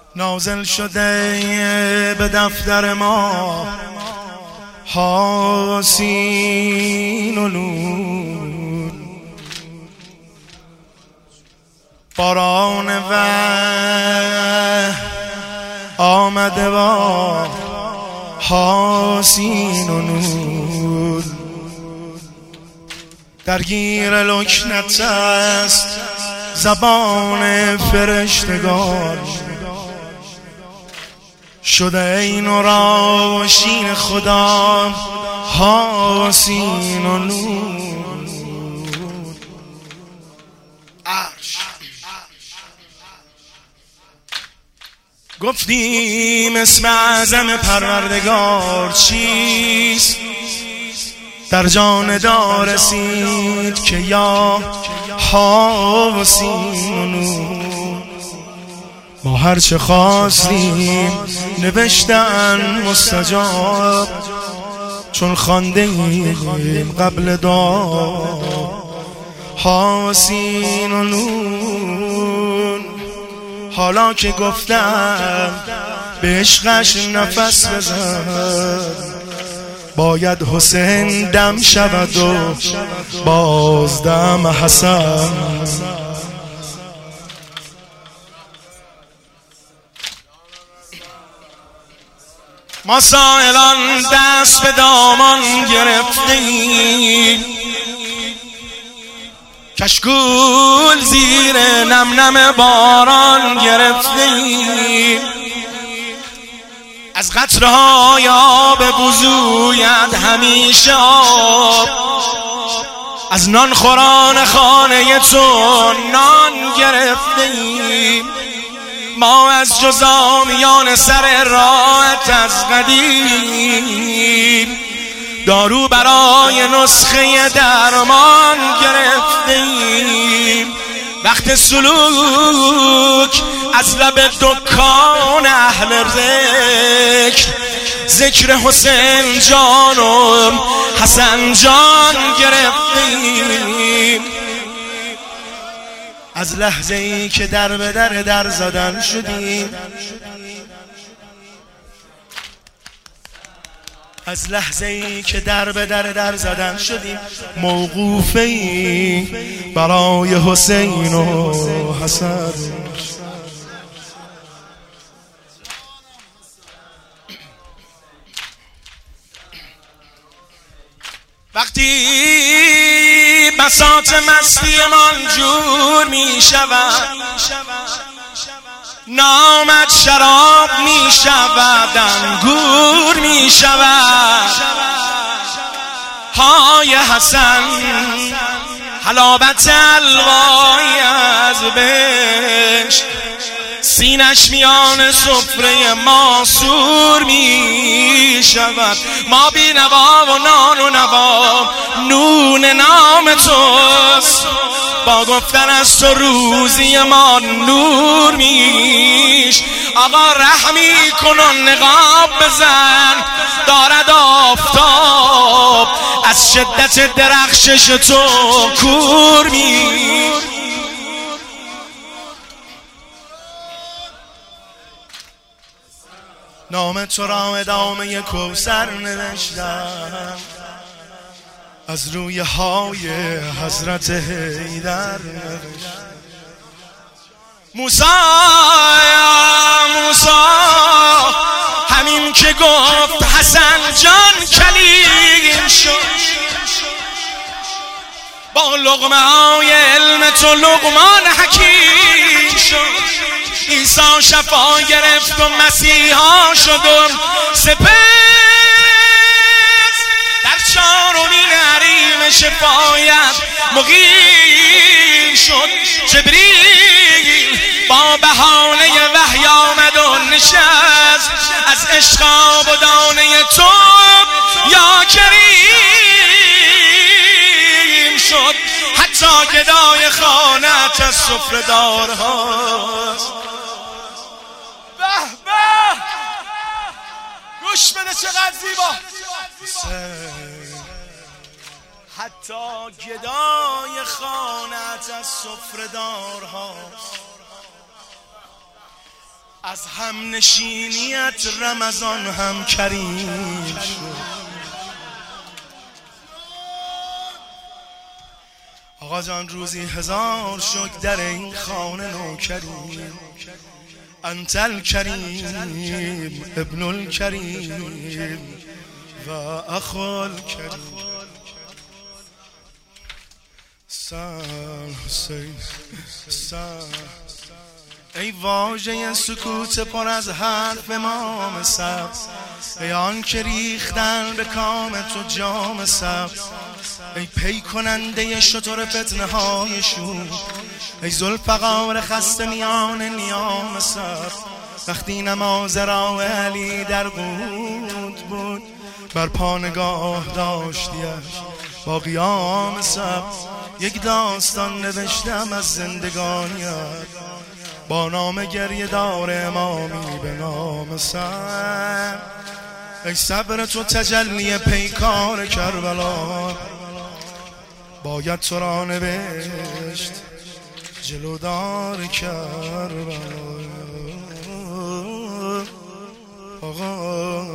نازل شده به دفتر ما حاسین و نور، باران وحی آمده با حاسین و نور. درگیر لکنت است زبان فرشتگان، شده این و راشین خدا حاسین و نور. عرش گفتیم اسم اعظم پروردگار چیست، در جان دار رسید که یا حاسین و نور. ما هرچه خواستیم نوشتن مستجاب، چون خوانده ایم قبل دعا حاسین و نور. حالا که گفتم به عشقش نفس بزن، باید حسین دم شود و بازدم حسن. ما سائلان دست به دامان گرفتیم، کشکول زیر نم نم باران گرفتیم. از قطرهای آب وضویت همیشه آب، از نان خوران خانه تو نان گرفتیم. ما از جزامیان سر راحت از قدیم، دارو برای نسخه درمان گرفتیم. وقت سلوک از لب دکان اهل ذکر حسین جان و حسن جان گرفتیم. از لحظه ای که در به در زدن شدیم، از لحظه ای که در به در زدن شدیم، موقوفی برای حسین و حسن. وقتی بساط مستی من جور می شود، نامت شراب می شود، انگور می شود. های حسن حلاوت الوایی از بهشت، سینش میان سفره ما سور می شود. ما بی نوا و نان و نوا نون نام توست، با گفتن از تو روزی ما نور میش. آقا رحمی کن و نقاب بزن، دارد آفتاب از شدت درخشش تو کور میش. نام تو را ادامه کوثر نوشتم، از روی های حضرت حیدر نوشتم. موسی یا موسی، همین که گفت حسن جان کلیم شد، با لقمه های علم تو لقمان حکیم شد. عیسی شفا گرفت و مسیحا شد و سپس در چارمین حریم شفایت مقیم شد. جبریل با بهانه وحی آمد و نشست، از عشق آبادانه تو یا کریم شد. حتی گدای خانت از سفره دارهاست. گوش بده چقدر زیبا. حتی گدای خانت از سفره دارهاست. از هم نشینیت رمضان هم کریم شد. آقا جان روزی 1000 شکر در این خانه نوکریم، انت الکریم ابن الکریم و اخو الکریم. سر حسین سر ای واژه سکوت پر از حرف امام سبز، ای آن که ریختن به کام تو جام سبز، ای پی کننده شتر فتنه های شور، ای ذوالفقار خسته میان نیام سر. وقتی نماز راه علی در قود بود، بر پا نگاه داشتیش با قیام سبز. یک داستان نوشتم از زندگانیت با نام گریه دار امامی به نام سر. ای صبر تو تجلی پیکار کربلا، باید تو را نوشت جلودار کربلا. آقا